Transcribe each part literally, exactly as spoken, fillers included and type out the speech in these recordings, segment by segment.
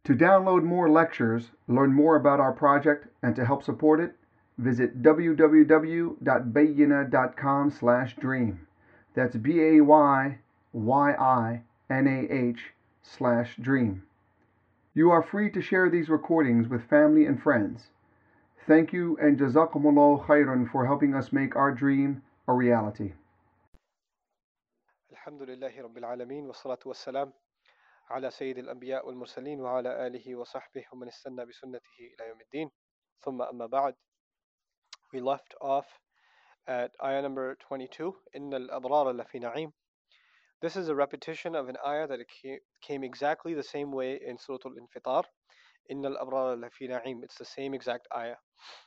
To download more lectures, learn more about our project, and to help support it, visit w w w dot bayyina dot com slash dream. That's B A Y Y I N A H slash dream. You are free to share these recordings with family and friends. Thank you and Jazakumullah khairan for helping us make our dream a reality. الحمد لله رب العالمين والصلاة والسلام على سيد الأنبياء والمرسلين وعلى آله وصحبه ومن استنى بسنته إلى يوم الدين ثم أما بعد. We left off at ayah number twenty-two, إن الأبرار لفي نعيم. This is a repetition of an ayah that it came exactly the same way in Surah Al-Infitar. إن الأبرار لفي نعيم. It's the same exact ayah.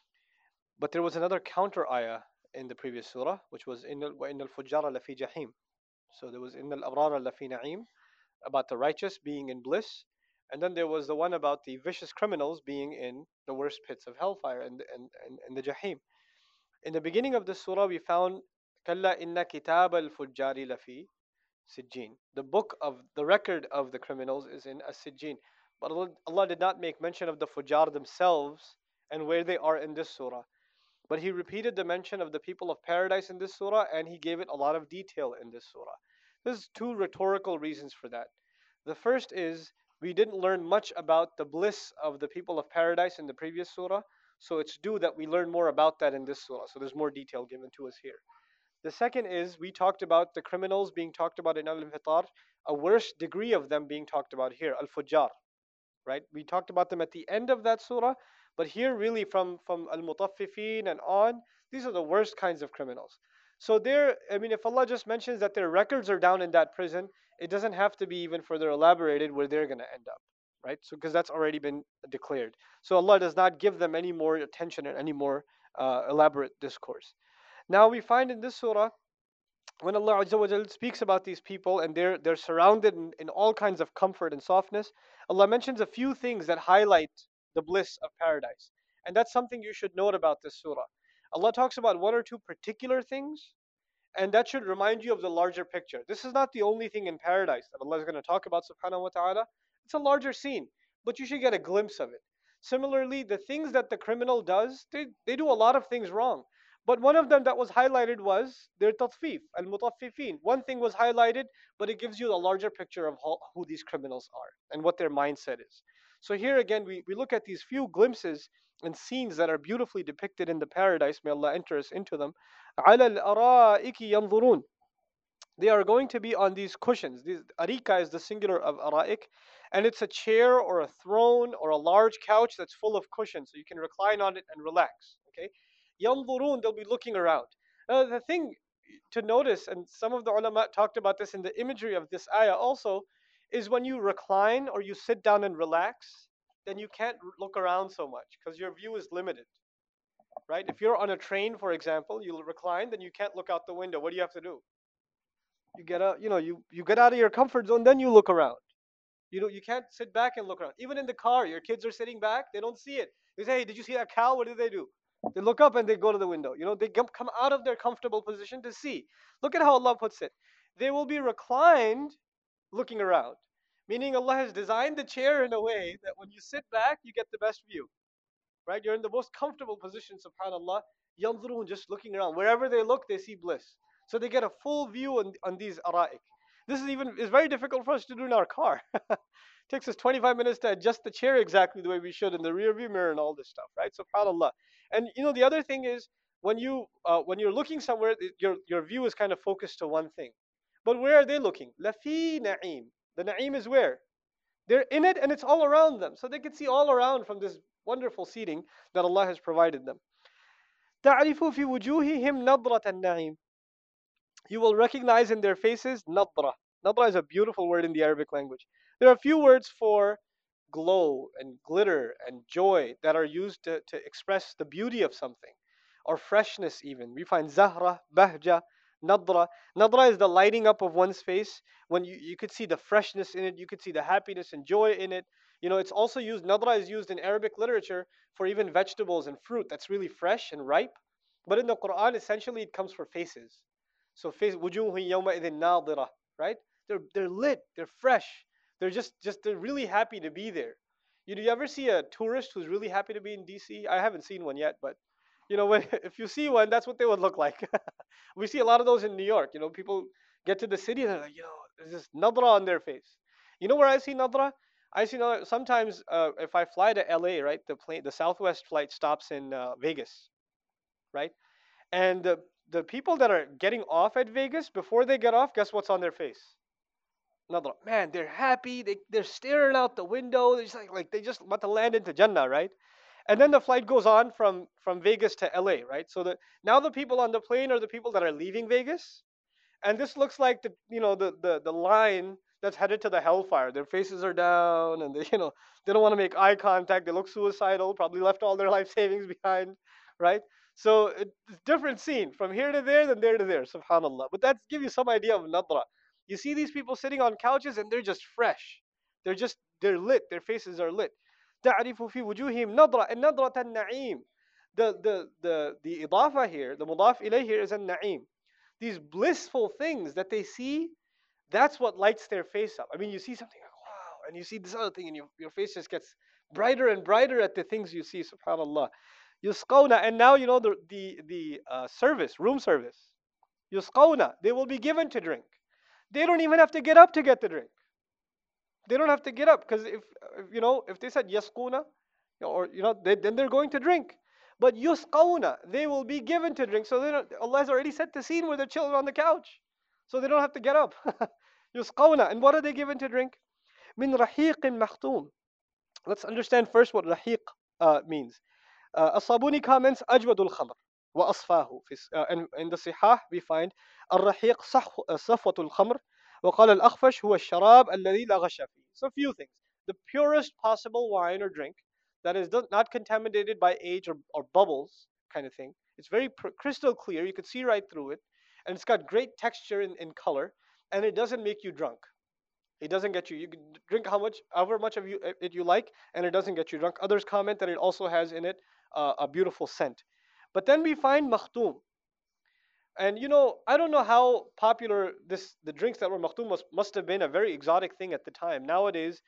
But there was another counter ayah in the previous surah, which was إن وإن الفجار لفي جحيم. So there was إن الأبرار لفي نعيم, about the righteous being in bliss, and then there was the one about the vicious criminals being in the worst pits of hellfire and and, and, and the Jahim. In the beginning of this surah, we found كلا إن كتاب الفجار لفي سجين. The book of the record of the criminals is in as-sijjin. But Allah, Allah did not make mention of the fujar themselves and where they are in this surah. But He repeated the mention of the people of paradise in this surah, and He gave it a lot of detail in this surah. There's two rhetorical reasons for that. The first is we didn't learn much about the bliss of the people of paradise in the previous surah, so it's due that we learn more about that in this surah. So there's more detail given to us here. The second is we talked about the criminals being talked about in Al-Infitar, a worse degree of them being talked about here, Al-Fujjar, right? We talked about them at the end of that surah, but here really from, from Al-Mutaffifin and on, these are the worst kinds of criminals. So there, I mean, if Allah just mentions that their records are down in that prison, it doesn't have to be even further elaborated where they're going to end up, right? So because that's already been declared. So Allah does not give them any more attention and any more uh, elaborate discourse. Now we find in this surah, when Allah Azza wa Jal speaks about these people and they're they're surrounded in, in all kinds of comfort and softness, Allah mentions a few things that highlight the bliss of paradise. And that's something you should note about this surah. Allah talks about one or two particular things, and that should remind you of the larger picture. This is not the only thing in paradise that Allah is going to talk about, subhanahu wa ta'ala. It's a larger scene, but you should get a glimpse of it. Similarly, the things that the criminal does, they, they do a lot of things wrong. But one of them that was highlighted was their tatfif, al-mutaffifin. One thing was highlighted, but it gives you a larger picture of how, who these criminals are and what their mindset is. So here again, we, we look at these few glimpses and scenes that are beautifully depicted in the paradise. May Allah enter us into them. عَلَى الْأَرَائِكِ يَنْظُرُونَ. They are going to be on these cushions. These, arika is the singular of araik, and it's a chair or a throne or a large couch that's full of cushions, so you can recline on it and relax. Okay, yanzurun, they'll be looking around. Now, the thing to notice, and some of the ulama talked about this in the imagery of this ayah also, is when you recline or you sit down and relax, then you can't look around so much because your view is limited. Right? If you're on a train, for example, you recline, then you can't look out the window. What do you have to do? You get out, you know, you, you get out of your comfort zone, then you look around. You know, you can't sit back and look around. Even in the car, your kids are sitting back, they don't see it. They say, hey, did you see that cow? What do they do? They look up and they go to the window. You know, they come out of their comfortable position to see. Look at how Allah puts it. They will be reclined looking around. Meaning Allah has designed the chair in a way that when you sit back, you get the best view. Right? You're in the most comfortable position, subhanAllah. Yanzurun, just looking around. Wherever they look, they see bliss. So they get a full view on, on these ara'ik. This is even is very difficult for us to do in our car. It takes us twenty-five minutes to adjust the chair exactly the way we should in the rear view mirror and all this stuff, right? Subhanallah. And you know the other thing is when you uh, when you're looking somewhere, your your view is kind of focused to one thing. But where are they looking? Lafi na'im. The na'im is where? They're in it and it's all around them. So they can see all around from this wonderful seating that Allah has provided them. تعرف في وجوههم نظرة النعيم. You will recognize in their faces nadra. Nadra is a beautiful word in the Arabic language. There are a few words for glow and glitter and joy that are used to, to express the beauty of something or freshness even. We find zahra, bahja, nadra. Nadra is the lighting up of one's face. When you, you could see the freshness in it, you could see the happiness and joy in it. You know, it's also used, nadra is used in Arabic literature for even vegetables and fruit that's really fresh and ripe. But in the Quran, essentially it comes for faces. So face wujuhun yawma idhin nadira, right? They're they're lit, they're fresh. They're just just they're really happy to be there. You, do you ever see a tourist who's really happy to be in D C? I haven't seen one yet, but you know, when if you see one, that's what they would look like. We see a lot of those in New York. You know, people get to the city and they're like, you know, there's this nadra on their face. You know where I see nadra? I see nadra sometimes uh, if I fly to L A, right? The plane, the Southwest flight stops in uh, Vegas, right? And the the people that are getting off at Vegas, before they get off, guess what's on their face? Nadra. Man, they're happy. They they're staring out the window. They're just like like they just want to land into Jannah, right? And then the flight goes on from from Vegas to L A, right? So the now the people on the plane are the people that are leaving Vegas, and this looks like the you know the the the line that's headed to the hellfire. Their faces are down, and they you know they don't want to make eye contact. They look suicidal. Probably left all their life savings behind, right? So it's a different scene from here to there, then there to there. Subhanallah. But that's give you some idea of nadra. You see these people sitting on couches, and they're just fresh. They're just they're lit. Their faces are lit. تعرف في وجوههم نظرة النظرة النعيم. The the the the إضافة here, the مضاف إليه here is النعيم. These blissful things that they see, that's what lights their face up. I mean, you see something like, wow, and you see this other thing, and your, your face just gets brighter and brighter at the things you see, subhanAllah. Yusqawna, and now you know the, the, the uh, service, room service. Yusqawna, they will be given to drink. They don't even have to get up to get the drink. They don't have to get up because if, if you know, if they said yasquna, or you know, they, then they're going to drink. But yusqawna, they will be given to drink. So they don't, Allah has already set the scene where they're chilling on the couch, so they don't have to get up. Yusqawna, and what are they given to drink? Min rahiqin makhtum. Let's understand first what rahiq uh, means. Uh, As-Sabuni comments, ajwadul khamr wa asfahu. Uh, and in the Sihah we find الرحيق صفوة الخمر وقال الأخفش هو الشراب الذي لا غش فيه. So a few things. The purest possible wine or drink that is not contaminated by age or, or bubbles kind of thing. It's very pr- crystal clear. You could see right through it. And it's got great texture in, in color. And it doesn't make you drunk. It doesn't get you. You can drink how much, however much of you, it you like, and it doesn't get you drunk. Others comment that it also has in it uh, a beautiful scent. But then we find makhtum. And you know, I don't know how popular this the drinks that were makhtum must, must have been a very exotic thing at the time. Nowadays,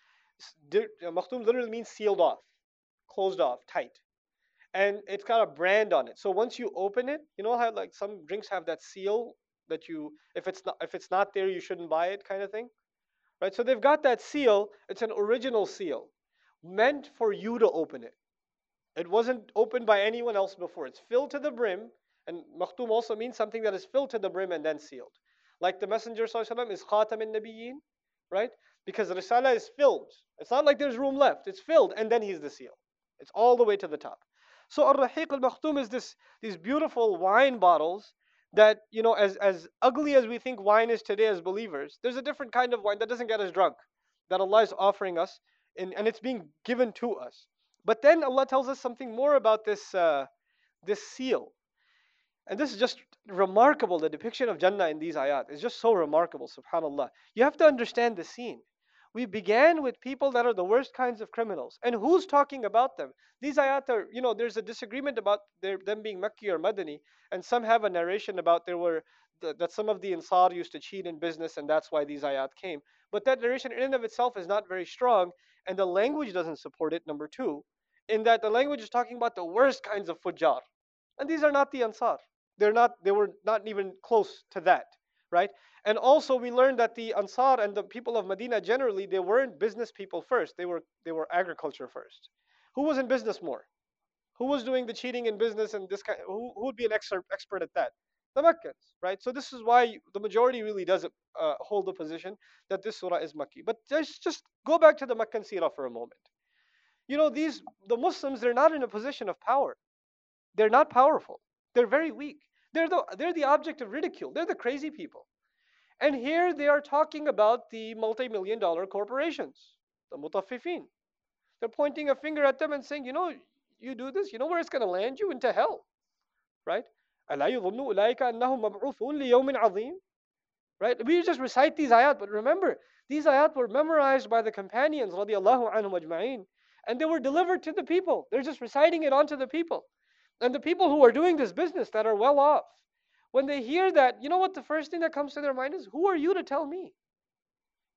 makhtum literally means sealed off, closed off, tight. And it's got a brand on it. So once you open it, you know how like some drinks have that seal that you if it's not if it's not there you shouldn't buy it kind of thing? Right? So they've got that seal, it's an original seal, meant for you to open it. It wasn't opened by anyone else before. It's filled to the brim. And makhtum also means something that is filled to the brim and then sealed. Like the Messenger ﷺ is khatam al-nabiyyin, right? Because the Risala is filled. It's not like there's room left. It's filled and then he's the seal. It's all the way to the top. So ar-rahiq al-makhtum is this these beautiful wine bottles that, you know, as, as ugly as we think wine is today as believers, there's a different kind of wine that doesn't get us drunk, that Allah is offering us, in, and it's being given to us. But then Allah tells us something more about this, uh, this seal. And this is just remarkable. The depiction of Jannah in these ayat is just so remarkable, subhanAllah. You have to understand the scene. We began with people that are the worst kinds of criminals. And who's talking about them? These ayat are, you know, there's a disagreement about their, them being Makki or Madani. And some have a narration about there were, the, that some of the Ansar used to cheat in business and that's why these ayat came. But that narration in and of itself is not very strong. And the language doesn't support it, number two. In that the language is talking about the worst kinds of fujjar. And these are not the Ansar. They're not, they were not even close to that, right? And also we learned that the Ansar and the people of Medina generally, they weren't business people first. They were they were agriculture first. Who was in business more? Who was doing the cheating in business and this kind? Who who would be an expert expert at that? The Meccans, right? So this is why the majority really does uh, hold the position that this surah is Makki. But just just go back to the Meccan seerah for a moment. You know, these the Muslims, they're not in a position of power. They're not powerful. They're very weak. They're the, they're the object of ridicule. They're the crazy people. And here they are talking about the multi-million dollar corporations, the mutaffifin. They're pointing a finger at them and saying, you know, you do this, you know where it's going to land you? Into hell, right? أَلَا يُظُنُّ أُولَٰئِكَ أَنَّهُمْ مَبْعُوثُونَ لِيَوْمٍ عَظِيمٍ. Right? We just recite these ayat, but remember, these ayat were memorized by the companions, radiallahu anhum ajma'in, and they were delivered to the people. They're just reciting it onto the people. And the people who are doing this business that are well off, when they hear that, you know what the first thing that comes to their mind is, who are you to tell me?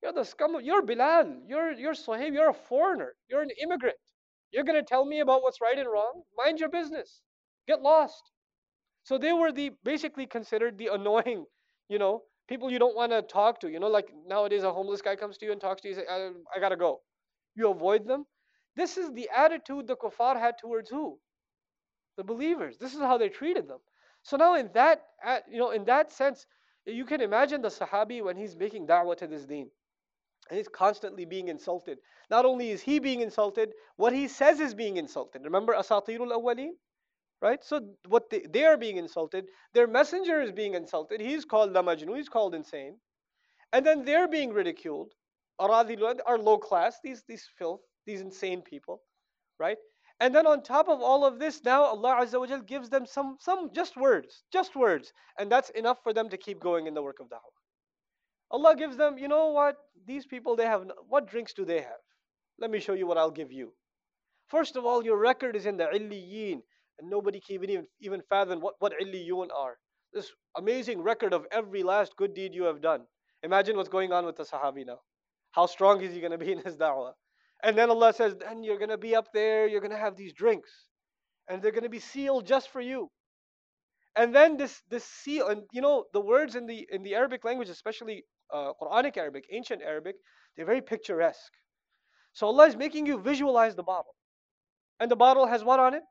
You're the scum of, you're Bilal, you're, you're Suhaib, you're a foreigner, you're an immigrant. You're going to tell me about what's right and wrong? Mind your business. Get lost. So they were the basically considered the annoying, you know, people you don't want to talk to. You know, like nowadays a homeless guy comes to you and talks to you, you say, I, I gotta go. You avoid them. This is the attitude the kuffar had towards who? The believers. This is how they treated them. So now in that, you know, in that sense, you can imagine the Sahabi when he's making da'wah to this deen. And he's constantly being insulted. Not only is he being insulted, what he says is being insulted. Remember Asatirul Awwaleen? Right? So what they, they are being insulted, their messenger is being insulted. He's called La Majnun, he's called insane. And then they're being ridiculed. Aradhilun are low class, these, these filth, these insane people. Right? And then on top of all of this, now Allah Azza wa Jal gives them some, some just words, just words. And that's enough for them to keep going in the work of da'wah. Allah gives them, you know what? These people, they have, what drinks do they have? Let me show you what I'll give you. First of all, your record is in the Illiyin, and nobody can even, even fathom what, what Illiyun are. This amazing record of every last good deed you have done. Imagine what's going on with the Sahabi now. How strong is he going to be in his da'wah? And then Allah says, then you're going to be up there, you're going to have these drinks, and they're going to be sealed just for you. And then this this seal, and you know the words in the in the Arabic language, especially uh, Quranic Arabic, ancient Arabic, they're very picturesque. So Allah is making you visualize the bottle, and the bottle has what on it?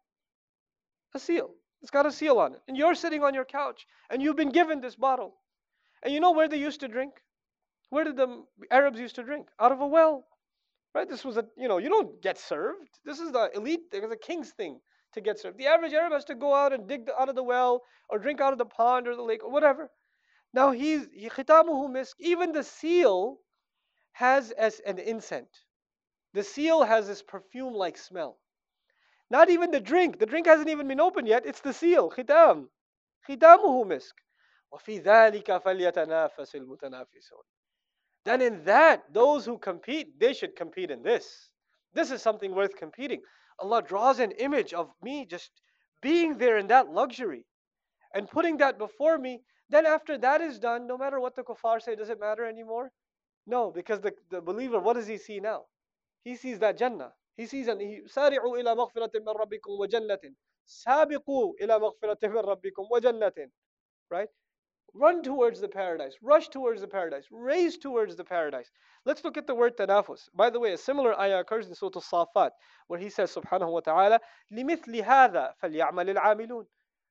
A seal. It's got a seal on it, and you're sitting on your couch, and you've been given this bottle, and you know where they used to drink? Where did the Arabs used to drink? Out of a well, right? This was a you know you don't get served. This is the elite. It was a king's thing to get served. The average Arab has to go out and dig out of the well or drink out of the pond or the lake or whatever. Now he's he, khitamuhu misk. Even the seal has as an incense. The seal has this perfume-like smell. Not even the drink. The drink hasn't even been opened yet. It's the seal. Khitam. Khitamuhu misk. وَفِي ذَلِكَ فَلْيَتَنَافَسِ الْمُتَنَافِسُونَ. Then in that, those who compete, they should compete in this. This is something worth competing. Allah draws an image of me just being there in that luxury and putting that before me. Then after that is done, no matter what the kuffar say, does it matter anymore? No, because the, the believer, what does he see now? He sees that Jannah. He sees and he سارعوا إلى مغفرة من ربكم وجنة سابقوا إلى مغفرة من ربكم وجنة. Right? Run towards the paradise. Rush towards the paradise. Race towards the paradise. Let's look at the word tanafus. By the way, a similar ayah occurs in Surah Al-Safat, where he says, subhanahu wa ta'ala, لِمِثْلِ هَذَا فَلْيَعْمَلِ الْعَامِلُونَ.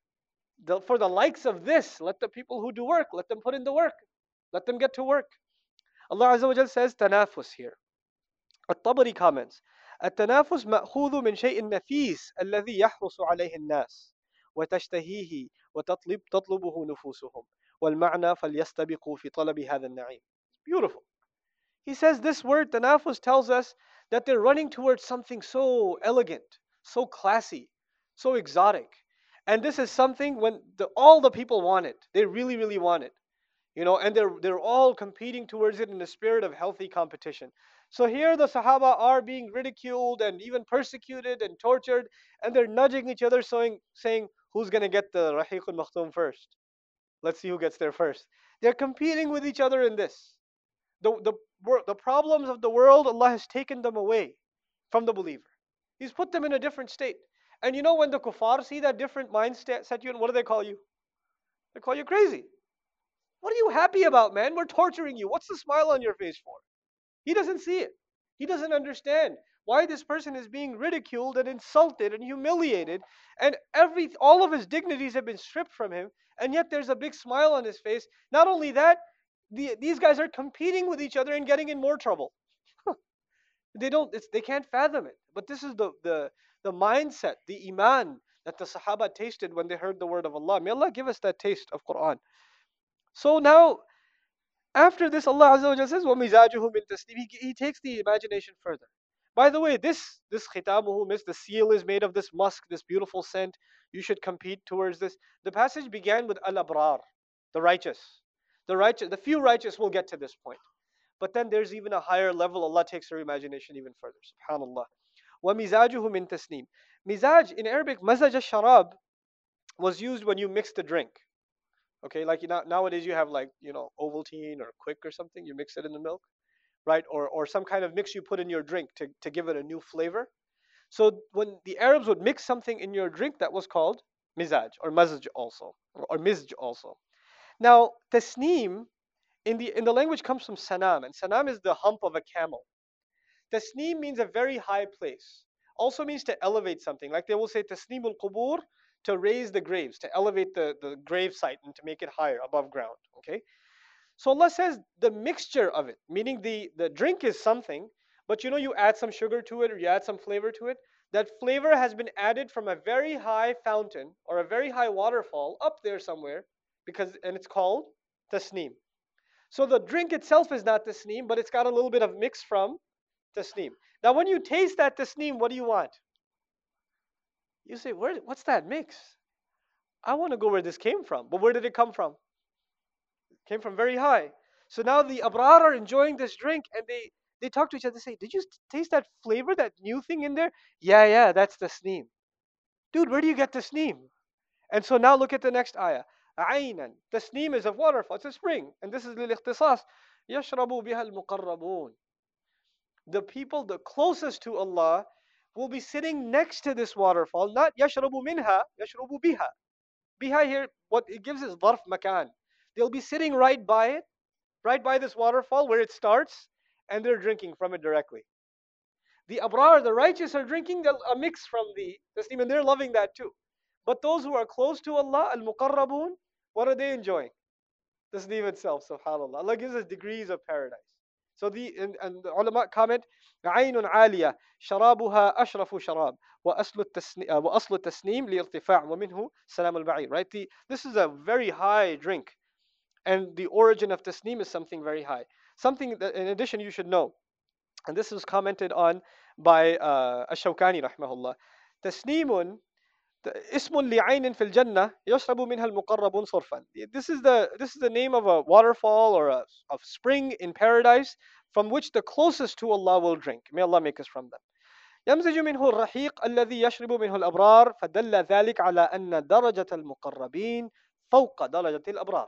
For the likes of this, let the people who do work, let them put in the work. Let them get to work. Allah Azza wa Jal says tanafus here. At-Tabari comments, التنافس مأخوذ من شيء النفيس الذي يحرص عليه الناس وتشتهيه وتطلب تطلبه نفوسهم والمعنى فليستبقوا في طلب هذا النعيم. Beautiful. He says this word tanafus tells us that they're running towards something so elegant, so classy, so exotic. And this is something when the, all the people want it. They really, really want it. You know, and they're they're all competing towards it in the spirit of healthy competition. So here the Sahaba are being ridiculed and even persecuted and tortured, and they're nudging each other, saying, saying who's going to get the Rahiq al-Makhtum first? Let's see who gets there first. They're competing with each other in this. The, the, the problems of the world, Allah has taken them away from the believer. He's put them in a different state. And you know when the kuffar see that different mindset set you in, what do they call you? They call you crazy. What are you happy about, man? We're torturing you. What's the smile on your face for? He doesn't see it. He doesn't understand why this person is being ridiculed and insulted and humiliated, and every all of his dignities have been stripped from him, and yet there's a big smile on his face. Not only that, the, these guys are competing with each other and getting in more trouble. They don't. It's, they can't fathom it. But this is the the the mindset, the iman that the Sahaba tasted when they heard the word of Allah. May Allah give us that taste of Quran. So now, after this, Allah Azza wa Jalla says, وَمِزَاجُهُ مِن تَسْنِيمٍ. He, he takes the imagination further. By the way, this this khitamuhu misk, the seal is made of this musk, this beautiful scent. You should compete towards this. The passage began with al-abrar, the righteous. The righteous, the few righteous will get to this point. But then there's even a higher level. Allah takes your imagination even further. Subhanallah. وَمِزَاجُهُ مِن تَسْنِيمٍ. Mizaj, in Arabic, mazaj al-sharab was used when you mixed a drink. Okay, like you know, nowadays you have like, you know, Ovaltine or Quick or something, you mix it in the milk. right? Or, or some kind of mix you put in your drink to, to give it a new flavor. So when the Arabs would mix something in your drink, that was called mizaj or mazaj also, or, or mizj also. Now, tasneem in the in the language comes from sanam, and sanam is the hump of a camel. Tasneem means a very high place. Also means to elevate something. Like they will say tasneem al-qubur, to raise the graves, to elevate the, the grave site and to make it higher above ground. Okay? So Allah says the mixture of it, meaning the, the drink is something, but you know you add some sugar to it or you add some flavor to it. That flavor has been added from a very high fountain or a very high waterfall up there somewhere, because and it's called tasneem. So the drink itself is not tasneem, but it's got a little bit of mix from tasneem. Now when you taste that tasneem, what do you want? You say, where, what's that mix? I want to go where this came from. But where did it come from? It came from very high. So now the abrar are enjoying this drink and they, they talk to each other. They say, did you taste that flavor, that new thing in there? Yeah, yeah, that's tasneem. Dude, where do you get tasneem? And so now look at the next ayah. عينا. Tasneem is of waterfall. It's a spring. And this is للاختصاص. يشرب بها المقربون. The people the closest to Allah will be sitting next to this waterfall, not yashrabu minha, yashrabu biha. Biha here, what it gives is dharf makan. They'll be sitting right by it, right by this waterfall where it starts, and they're drinking from it directly. The abrar, the righteous, are drinking a mix from the tasneem, and they're loving that too. But those who are close to Allah, al-muqarrabun, what are they enjoying? Tasneem itself, subhanAllah. Allah gives us degrees of paradise. So the and, and the ulama comment, عين عالية شرابها أشرف شراب وأصل التسنيم وأصل التسنيم لارتفاع ومنه سلام البعير. Right? The, this is a very high drink, and the origin of tasneem is something very high. Something that, in addition, you should know, and this is commented on by uh, Ash-Shawkani rahimahullah. Tasneemun اسم لعين في الجنة يشرب منها المقربون صرفا. This is the this is the name of a waterfall or a, a spring in paradise from which the closest to Allah will drink. May Allah make us from them. يمزج منه الرحيق الذي يشرب منه الأبرار فدل ذلك على أن درجة المقربين فوق درجة الأبرار.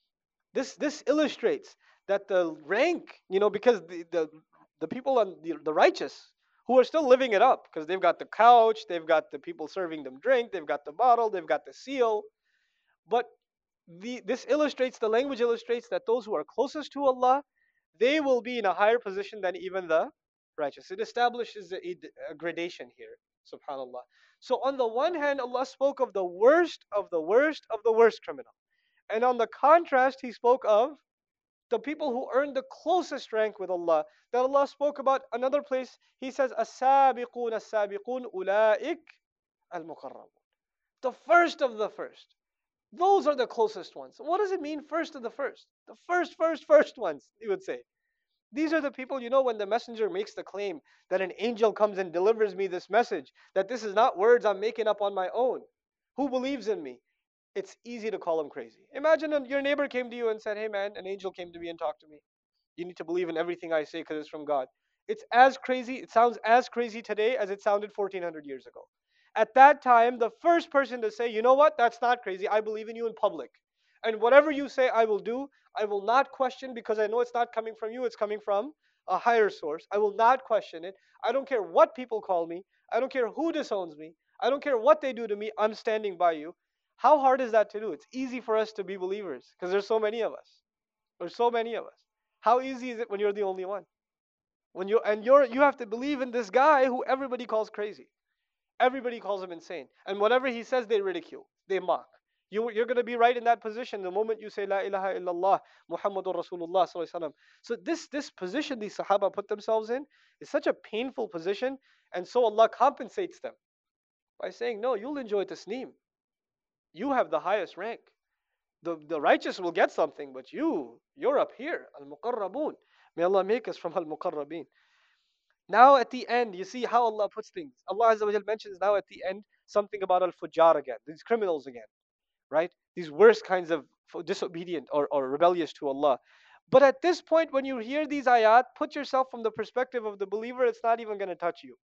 This this illustrates that the rank, you know, because the the, the people and the, the righteous who are still living it up, because they've got the couch, they've got the people serving them drink, they've got the bottle, they've got the seal. But the, this illustrates, the language illustrates that those who are closest to Allah, they will be in a higher position than even the righteous. It establishes a, a gradation here, subhanAllah. So on the one hand, Allah spoke of the worst of the worst of the worst criminal. And on the contrast, He spoke of the people who earned the closest rank with Allah, that Allah spoke about another place. He says, As-sabiqun as-sabiqun ulaik al-muqarrabun. The first of the first. Those are the closest ones. What does it mean, first of the first? The first, first, first ones, you would say. These are the people, you know, when the messenger makes the claim that an angel comes and delivers me this message, that this is not words I'm making up on my own. Who believes in me? It's easy to call him crazy. Imagine your neighbor came to you and said, hey man, an angel came to me and talked to me. You need to believe in everything I say because it's from God. It's as crazy, it sounds as crazy today as it sounded fourteen hundred years ago. At that time, the first person to say, you know what, that's not crazy, I believe in you in public. And whatever you say, I will do. I will not question because I know it's not coming from you, it's coming from a higher source. I will not question it. I don't care what people call me. I don't care who disowns me. I don't care what they do to me. I'm standing by you. How hard is that to do? It's easy for us to be believers because there's so many of us. There's so many of us. How easy is it when you're the only one? When you and you're you have to believe in this guy who everybody calls crazy. Everybody calls him insane. And whatever he says, they ridicule. They mock. You, you're going to be right in that position the moment you say La ilaha illallah Muhammadur Rasulullah sallallahu alaihi wasallam. So this this position these Sahaba put themselves in is such a painful position, and so Allah compensates them by saying, no, you'll enjoy tasneem. You have the highest rank. The, the righteous will get something, but you, you're up here. Al-Muqarrabun. May Allah make us from Al-Muqarrabin. Now at the end, you see how Allah puts things. Allah Azza wa Jal mentions now at the end something about Al-Fujjar again, these criminals again, right? These worst kinds of disobedient or, or rebellious to Allah. But at this point, when you hear these ayat, put yourself from the perspective of the believer, it's not even going to touch you.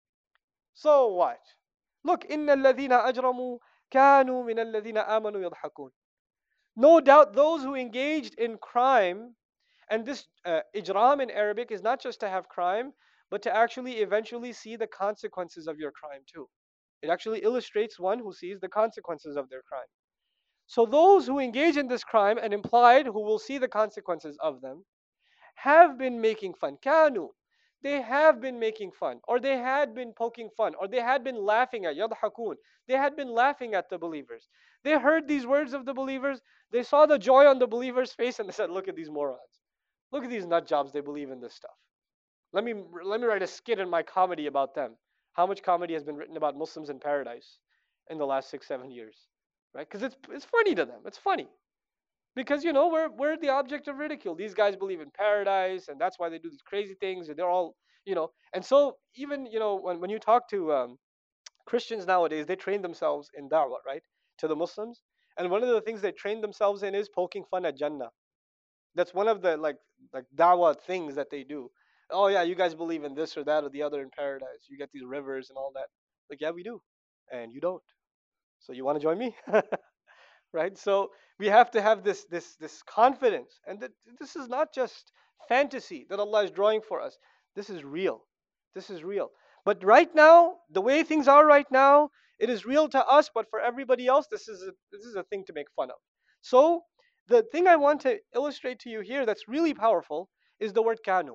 So what? Look, إِنَّ الَّذِينَ أَجْرَمُوا كَانُوا مِنَ الَّذِينَ آمَنُوا يَضْحَكُونَ. No doubt those who engaged in crime And this uh, ijram in Arabic is not just to have crime, but to actually eventually see the consequences of your crime too. It actually illustrates one who sees the consequences of their crime. So those who engage in this crime, and implied who will see the consequences of them, have been making fun. Kanu. They have been making fun, or they had been poking fun, or they had been laughing at yadhakun. They had been laughing at the believers. They heard these words of the believers. They saw the joy on the believers' face, and they said, "Look at these morons. Look at these nut jobs. They believe in this stuff. Let me let me write a skit in my comedy about them." How much comedy has been written about Muslims in paradise in the last six, seven years, right? Because it's it's funny to them. It's funny because you know we're we're the object of ridicule. These guys believe in paradise, and that's why they do these crazy things. And they're all you know. And so even you know when when you talk to um, Christians nowadays, they train themselves in da'wah, right, to the Muslims. And one of the things they train themselves in is poking fun at Jannah. That's one of the like like da'wah things that they do. Oh yeah, you guys believe in this or that or the other in paradise. You get these rivers and all that. Like yeah, we do, and you don't. So you want to join me? Right? So we have to have this this this confidence, and that this is not just fantasy that Allah is drawing for us. This is real. This is real. But right now, the way things are right now, it is real to us, but for everybody else, this is a, this is a thing to make fun of. So the thing I want to illustrate to you here that's really powerful is the word kanu.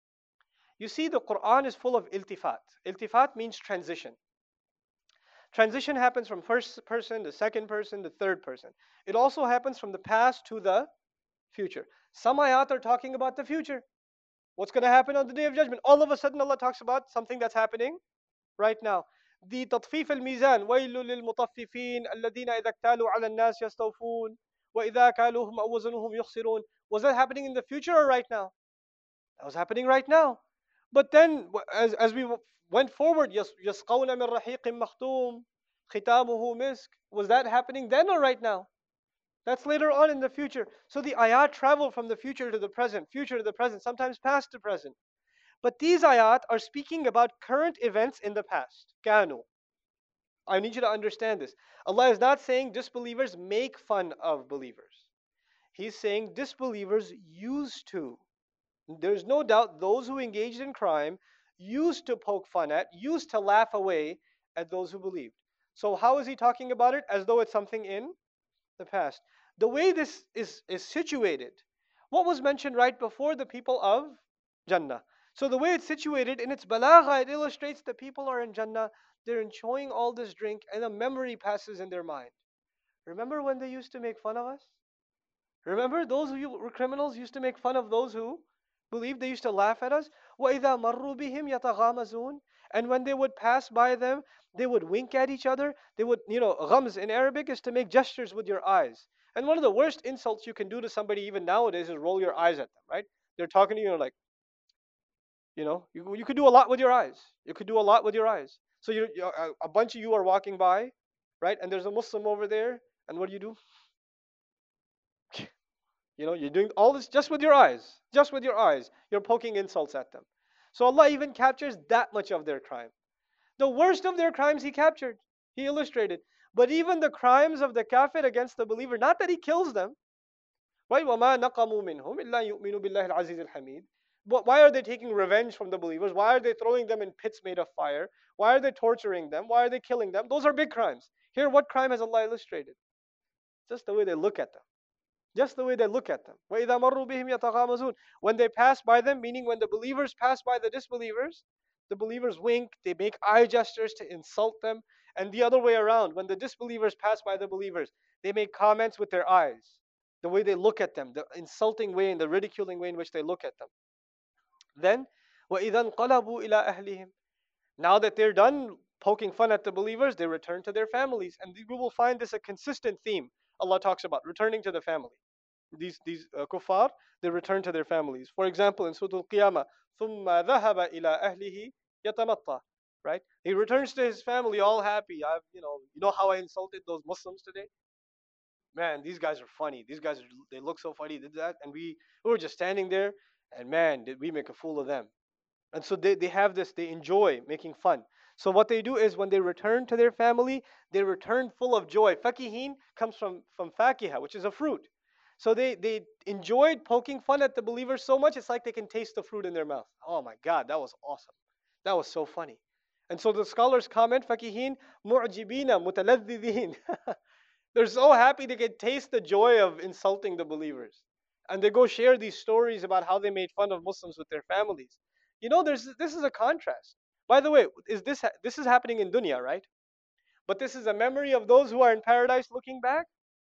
You see, the Quran is full of iltifat. Iltifat means transition. Transition happens from first person to second person to third person. It also happens from the past to the future. Some ayat are talking about the future. What's going to happen on the day of judgment? All of a sudden Allah talks about something that's happening right now. The تطفيف الميزان ويل للمطففين الذين إذا اكتالوا على الناس يستوفون وإذا كالوهم أو وزنوهم يخسرون. Was that happening in the future or right now? That was happening right now. But then, as, as we went forward, يسقون من رحيق مختوم ختامه مسك. Was that happening then or right now? That's later on in the future. So the ayat travel from the future to the present, future to the present, sometimes past to present. But these ayat are speaking about current events in the past. Kanu. I need you to understand this. Allah is not saying disbelievers make fun of believers. He's saying disbelievers used to. There's no doubt those who engaged in crime used to poke fun at, used to laugh away at those who believed. So how is he talking about it? As though it's something in the past. The way this is, is situated, what was mentioned right before the people of Jannah. So the way it's situated in its balagha, it illustrates the people are in Jannah, they're enjoying all this drink, and a memory passes in their mind. Remember when they used to make fun of us? Remember those who were criminals used to make fun of those who believed? They used to laugh at us. وَإِذَا مَرُّوا بِهِمْ يَتَغَامَزُونَ. And when they would pass by them, they would wink at each other. They would, you know, ghams in Arabic is to make gestures with your eyes. And one of the worst insults you can do to somebody even nowadays is roll your eyes at them, right? They're talking to you, like, you know, you, you could do a lot with your eyes. You could do a lot with your eyes. So you, you a, a bunch of you are walking by, right? And there's a Muslim over there. And what do you do? You know, you're doing all this just with your eyes. Just with your eyes. You're poking insults at them. So Allah even captures that much of their crime. The worst of their crimes He captured. He illustrated. But even the crimes of the kafir against the believer, not that He kills them. Right? وَمَا نَقَمُوا مِنْهُمْ إِلَّا يُؤْمِنُوا بِاللَّهِ الْعَزِيزِ الْحَمِيدِ. But why are they taking revenge from the believers? Why are they throwing them in pits made of fire? Why are they torturing them? Why are they killing them? Those are big crimes. Here, what crime has Allah illustrated? Just the way they look at them. Just the way they look at them. وَإِذَا مَرُّوا بِهِمْ يَتَغَامَزُونَ. When they pass by them, meaning when the believers pass by the disbelievers, the believers wink, they make eye gestures to insult them. And the other way around, when the disbelievers pass by the believers, they make comments with their eyes. The way they look at them, the insulting way and the ridiculing way in which they look at them. Then, وَإِذَا انْقَلَبُوا إِلَىٰ أَهْلِهِمْ. Now that they're done poking fun at the believers, they return to their families. And we will find this a consistent theme Allah talks about, returning to the family. These, these uh, kuffar, they return to their families. For example, in Surah Al-Qiyamah, ثُمَّ ذَهَبَ إِلَىٰ أَهْلِهِ يَتَمَطَّى. Right? He returns to his family all happy. I've, you know, you know how I insulted those Muslims today? Man, these guys are funny. These guys, are, they look so funny. Did that, and we, we were just standing there, and man, did we make a fool of them. And so they, they have this, they enjoy making fun. So what they do is when they return to their family, they return full of joy. Fakihin comes from, from fakiha, which is a fruit. So they, they enjoyed poking fun at the believers so much, it's like they can taste the fruit in their mouth. Oh my God, that was awesome. That was so funny. And so the scholars comment, fakihin, mu'jibina, mutaladhidin. They're so happy they can taste the joy of insulting the believers. And they go share these stories about how they made fun of Muslims with their families. You know, there's this is a contrast. By the way, is this this is happening in dunya, right? But this is a memory of those who are in paradise looking back.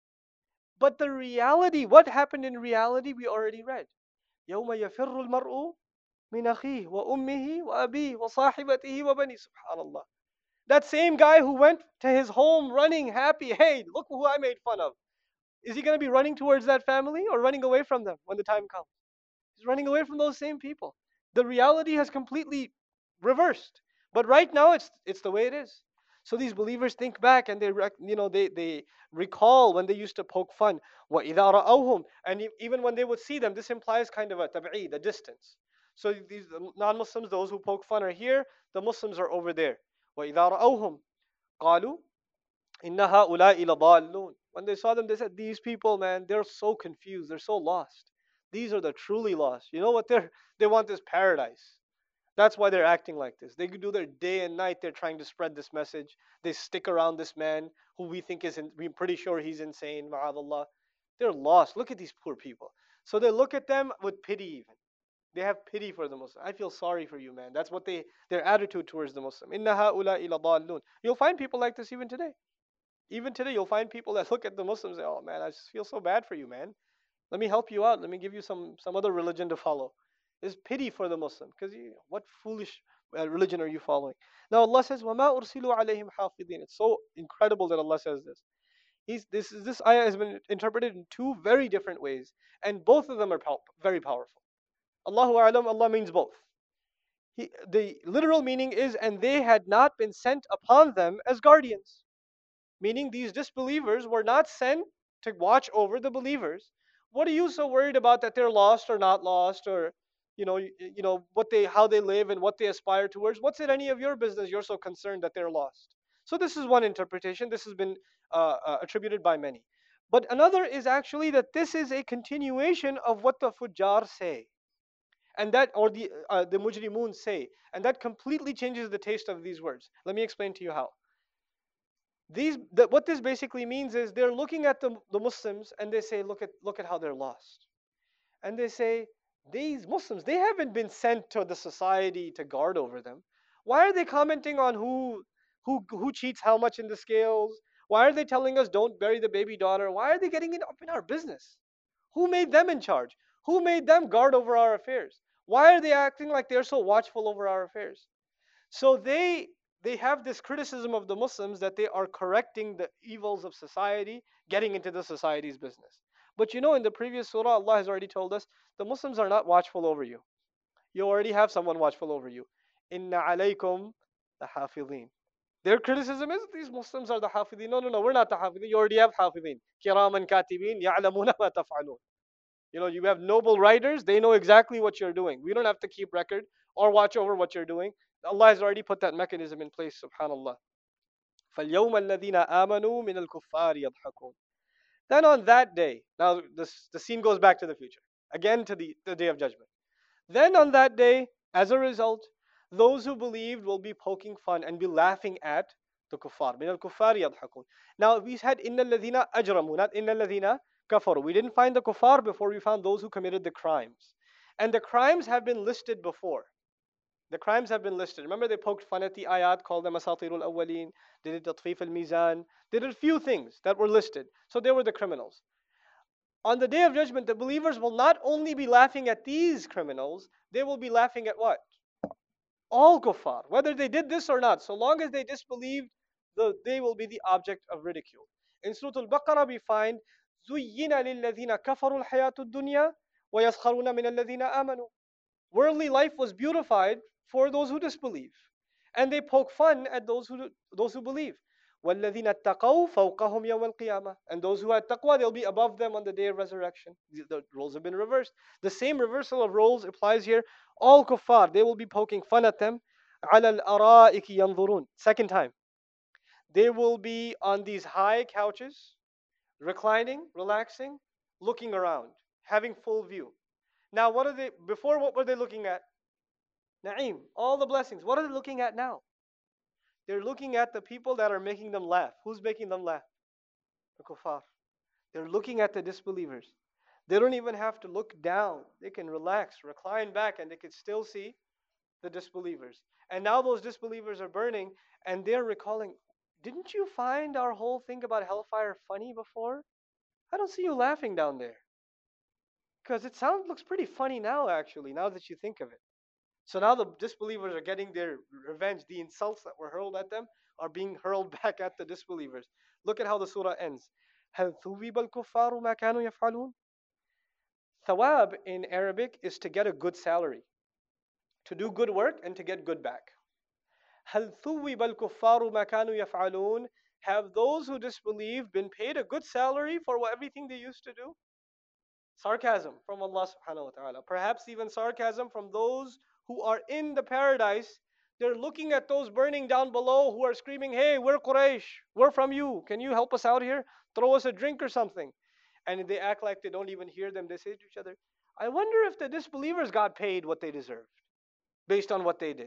But the reality, what happened in reality, we already read. يوم يفر المرء من أخيه وأمه وأبيه وصاحبته وبنيه. Subhanallah. That same guy who went to his home running happy, hey, look who I made fun of. Is he going to be running towards that family or running away from them when the time comes? He's running away from those same people. The reality has completely reversed. But right now, it's it's the way it is. So these believers think back and they you know they they recall when they used to poke fun. وَإِذَا رَأَوْهُمْ, and e- even when they would see them, this implies kind of a tab'id, a distance. So these non-Muslims, those who poke fun are here, the Muslims are over there. وَإِذَا رَأَوْهُمْ قَالُوا إِنَّ هَؤُلَاءِ لَضَالُّونَ. When they saw them, they said, these people, man, they're so confused, they're so lost. These are the truly lost. You know what they're they want this paradise. That's why they're acting like this. They could do their day and night. They're trying to spread this message. They stick around this man who we think is, in, we're pretty sure he's insane. Ma'adallah. They're lost. Look at these poor people. So they look at them with pity even. They have pity for the Muslim. I feel sorry for you, man. That's what they, their attitude towards the Muslim. Inna ha'ula'i ladallun. You'll find people like this even today. Even today, you'll find people that look at the Muslims and say, oh man, I just feel so bad for you, man. Let me help you out. Let me give you some, some other religion to follow. There's pity for the Muslim because what foolish uh, religion are you following? Now Allah says, وَمَا أُرْسِلُوا عَلَيْهِمْ حَافِظِينَ. It's so incredible that Allah says this. He's, this, is, this ayah has been interpreted in two very different ways, and both of them are pow- very powerful. Allahu A'lam, Allah means both. He, the literal meaning is, and they had not been sent upon them as guardians. Meaning these disbelievers were not sent to watch over the believers. What are you so worried about that they're lost or not lost, or you know, you, you know what they, how they live and what they aspire towards? What's it any of your business? You're so concerned that they're lost. So this is one interpretation. This has been uh, uh, attributed by many. But another is actually that this is a continuation of what the fujjar say, and that, or the uh, the mujrimun say, and that completely changes the taste of these words. Let me explain to you how. These, the, what this basically means is they're looking at the, the Muslims and they say, look at, look at how they're lost. And they say, these Muslims, they haven't been sent to the society to guard over them. Why are they commenting on who, who, who cheats how much in the scales? Why are they telling us don't bury the baby daughter? Why are they getting up in our business? Who made them in charge? Who made them guard over our affairs? Why are they acting like they're so watchful over our affairs? So they they have this criticism of the Muslims that they are correcting the evils of society, getting into the society's business. But you know, in the previous surah, Allah has already told us the Muslims are not watchful over you. You already have someone watchful over you. Inna alaykum the hafidhin. Their criticism is these Muslims are the hafidhin. No, no, no, we're not the hafidhin. You already have hafidhin. Kiraman katibin ya'lamuna ma taf'alun. You know, you have noble writers, they know exactly what you're doing. We don't have to keep record or watch over what you're doing. Allah has already put that mechanism in place, subhanallah. فَالْيَوْمَ الَّذِينَ آمَنُوا مِنَ الْكُفَّارِ يَضْحَكُونَ. Then on that day, now this, the scene goes back to the future, again to the, the day of judgment. Then on that day, as a result, those who believed will be poking fun and be laughing at the kuffar. مِنَ الْكُفَّارِ يَضْحَكُونَ. Now we said, إِنَّ الَّذِينَ أَجْرَمُوا, not إِنَّ الَّذِينَ kafaru. We didn't find the kuffar before, we found those who committed the crimes. And the crimes have been listed before. The crimes have been listed. Remember, they poked fun at the ayat, called them asatirul awwaleen, they did tatfif al-mizan, they did a few things that were listed. So they were the criminals. On the day of judgment, the believers will not only be laughing at these criminals, they will be laughing at what? All kuffar, whether they did this or not. So long as they disbelieved, the, they will be the object of ridicule. In Surah Al-Baqarah, we find زُيِّنَ لِلَّذِينَ كَفَرُوا الْحَيَاةُ الدُّنْيَا وَيَسْخَرُونَ مِنَ الَّذِينَ آمَنُوا. Worldly life was beautified for those who disbelieve, and they poke fun at those who those who believe. وَالَّذِينَ اتَّقَوْا فَوْقَهُمْ يَوْمَ الْقِيَامَةِ. And those who had taqwa, they'll be above them on the day of resurrection. The, the roles have been reversed. The same reversal of roles applies here. All kuffar, they will be poking fun at them. عَلَى الْأَرَائِكِ يَنْظُرُونَ. Second time. They will be on these high couches, reclining, relaxing, looking around, having full view. Now, what are they, before what were they looking at? Na'im, all the blessings. What are they looking at now? They're looking at the people that are making them laugh. Who's making them laugh? The kuffar. They're looking at the disbelievers. They don't even have to look down. They can relax, recline back, and they can still see the disbelievers. And now those disbelievers are burning, and they're recalling, didn't you find our whole thing about hellfire funny before? I don't see you laughing down there. Because it sounds looks pretty funny now, actually, now that you think of it. So now the disbelievers are getting their revenge. The insults that were hurled at them are being hurled back at the disbelievers. Look at how the surah ends. هل ثوب الكفار ما كانوا يفعلون? Thawab in Arabic is to get a good salary, to do good work and to get good back. هل ثوب الكفار ما كانوا يفعلون? Have those who disbelieve been paid a good salary for what, everything they used to do? Sarcasm from Allah subhanahu wa ta'ala. Perhaps even sarcasm from those who are in the paradise. They're looking at those burning down below who are screaming, hey, we're Quraysh, we're from you. Can you help us out here? Throw us a drink or something. And they act like they don't even hear them. They say to each other, I wonder if the disbelievers got paid what they deserved based on what they did.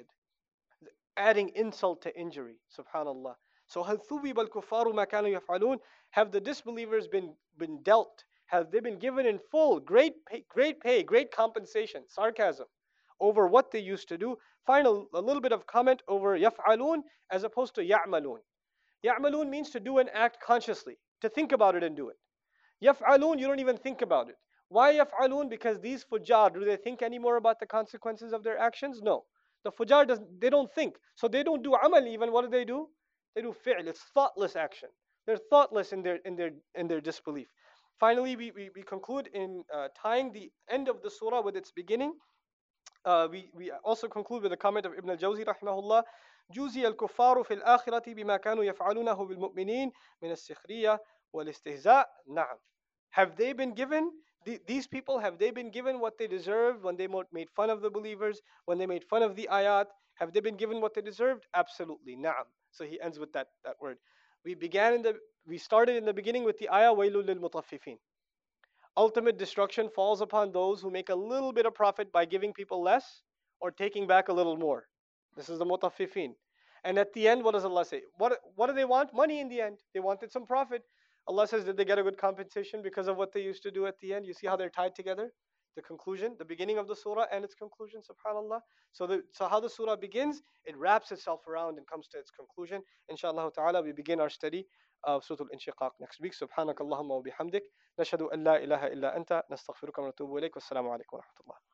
Adding insult to injury, subhanallah. So هل ثوب الكفار ما كانوا يفعلون? Have the disbelievers been, been dealt? Have they been given in full great pay, great pay, great compensation, sarcasm over what they used to do? Final, a little bit of comment over يفعلون as opposed to يعملون. يعملون means to do an act consciously, to think about it and do it. يفعلون, you don't even think about it. Why يفعلون? Because these fujar, do they think anymore about the consequences of their actions? No. The fujar, doesn't, they don't think. So they don't do amal even. What do they do? They do fi'l. It's thoughtless action. They're thoughtless in their, in their, in their disbelief. Finally, we, we, we conclude in uh, tying the end of the surah with its beginning. Uh, we, we also conclude with a comment of Ibn al-Jawzi rahimahullah. جوزي الكفار في الآخرة بما كانوا يفعلونه بالمؤمنين من السخرية والاستهزاء. نعم. Have they been given, these people, have they been given what they deserved when they made fun of the believers, when they made fun of the ayat? Have they been given what they deserved? Absolutely. Na'am. So he ends with that, that word. We began in the, we started in the beginning with the ayah, وَيْلٌ لِلْمُطَفِّفِينَ. Ultimate destruction falls upon those who make a little bit of profit by giving people less or taking back a little more. This is the mutaffifin. And at the end, what does Allah say? What, what do they want? Money in the end. They wanted some profit. Allah says, did they get a good compensation because of what they used to do at the end? You see how they're tied together? The conclusion, the beginning of the surah and its conclusion, subhanAllah. So, the, so how the surah begins, it wraps itself around and comes to its conclusion. Inshallah ta'ala, we begin our study of Surah Al-Inshiqaq next week. Subhanakallahumma wa bihamdik. Nashhadu an la ilaha illa anta. Nastaghfiruka wa natubu ilayk. Wassalamu alaikum wa rahmatullah.